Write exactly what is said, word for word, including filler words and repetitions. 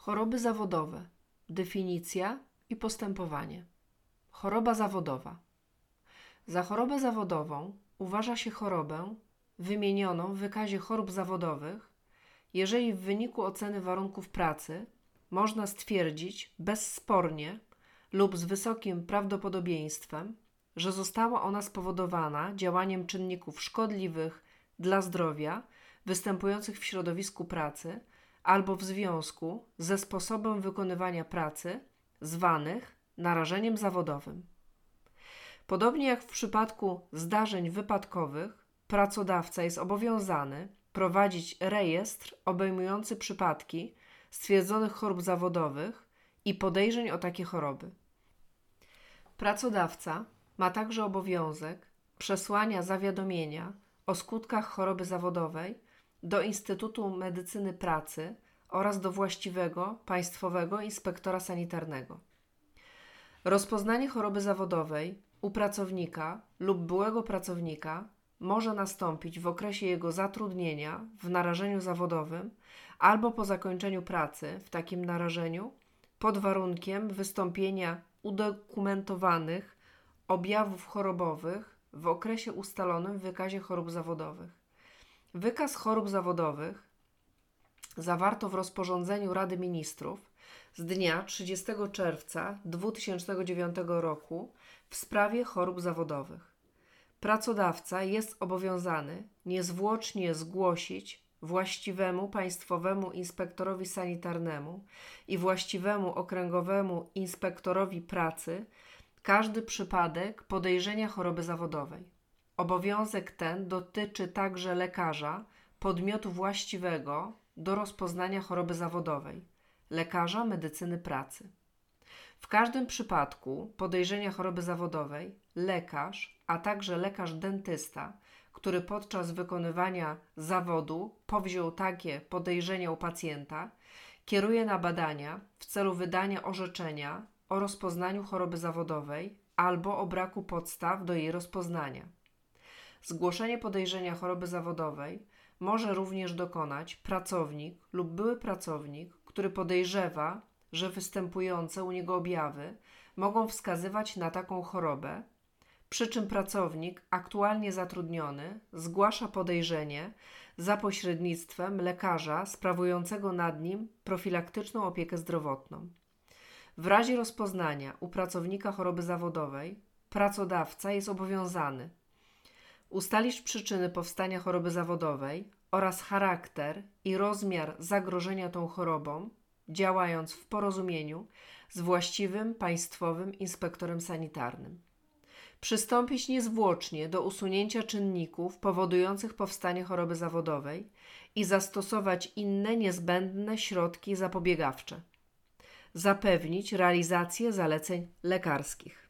Choroby zawodowe. Definicja i postępowanie. Choroba zawodowa. Za chorobę zawodową uważa się chorobę wymienioną w wykazie chorób zawodowych, jeżeli w wyniku oceny warunków pracy można stwierdzić bezspornie lub z wysokim prawdopodobieństwem, że została ona spowodowana działaniem czynników szkodliwych dla zdrowia występujących w środowisku pracy albo w związku ze sposobem wykonywania pracy zwanych narażeniem zawodowym. Podobnie jak w przypadku zdarzeń wypadkowych, pracodawca jest obowiązany prowadzić rejestr obejmujący przypadki stwierdzonych chorób zawodowych i podejrzeń o takie choroby. Pracodawca ma także obowiązek przesłania zawiadomienia o skutkach choroby zawodowej do Instytutu Medycyny Pracy oraz do właściwego państwowego inspektora sanitarnego. Rozpoznanie choroby zawodowej u pracownika lub byłego pracownika może nastąpić w okresie jego zatrudnienia w narażeniu zawodowym albo po zakończeniu pracy w takim narażeniu pod warunkiem wystąpienia udokumentowanych objawów chorobowych w okresie ustalonym w wykazie chorób zawodowych. Wykaz chorób zawodowych zawarto w rozporządzeniu Rady Ministrów z dnia trzydziestego czerwca dwa tysiące dziewiątego roku w sprawie chorób zawodowych. Pracodawca jest obowiązany niezwłocznie zgłosić właściwemu państwowemu inspektorowi sanitarnemu i właściwemu okręgowemu inspektorowi pracy każdy przypadek podejrzenia choroby zawodowej. Obowiązek ten dotyczy także lekarza podmiotu właściwego do rozpoznania choroby zawodowej, lekarza medycyny pracy. W każdym przypadku podejrzenia choroby zawodowej lekarz, a także lekarz dentysta, który podczas wykonywania zawodu powziął takie podejrzenia u pacjenta, kieruje na badania w celu wydania orzeczenia o rozpoznaniu choroby zawodowej albo o braku podstaw do jej rozpoznania. Zgłoszenie podejrzenia choroby zawodowej może również dokonać pracownik lub były pracownik, który podejrzewa, że występujące u niego objawy mogą wskazywać na taką chorobę, przy czym pracownik aktualnie zatrudniony zgłasza podejrzenie za pośrednictwem lekarza sprawującego nad nim profilaktyczną opiekę zdrowotną. W razie rozpoznania u pracownika choroby zawodowej pracodawca jest obowiązany ustalić przyczyny powstania choroby zawodowej oraz charakter i rozmiar zagrożenia tą chorobą, działając w porozumieniu z właściwym państwowym inspektorem sanitarnym. Przystąpić niezwłocznie do usunięcia czynników powodujących powstanie choroby zawodowej i zastosować inne niezbędne środki zapobiegawcze. Zapewnić realizację zaleceń lekarskich.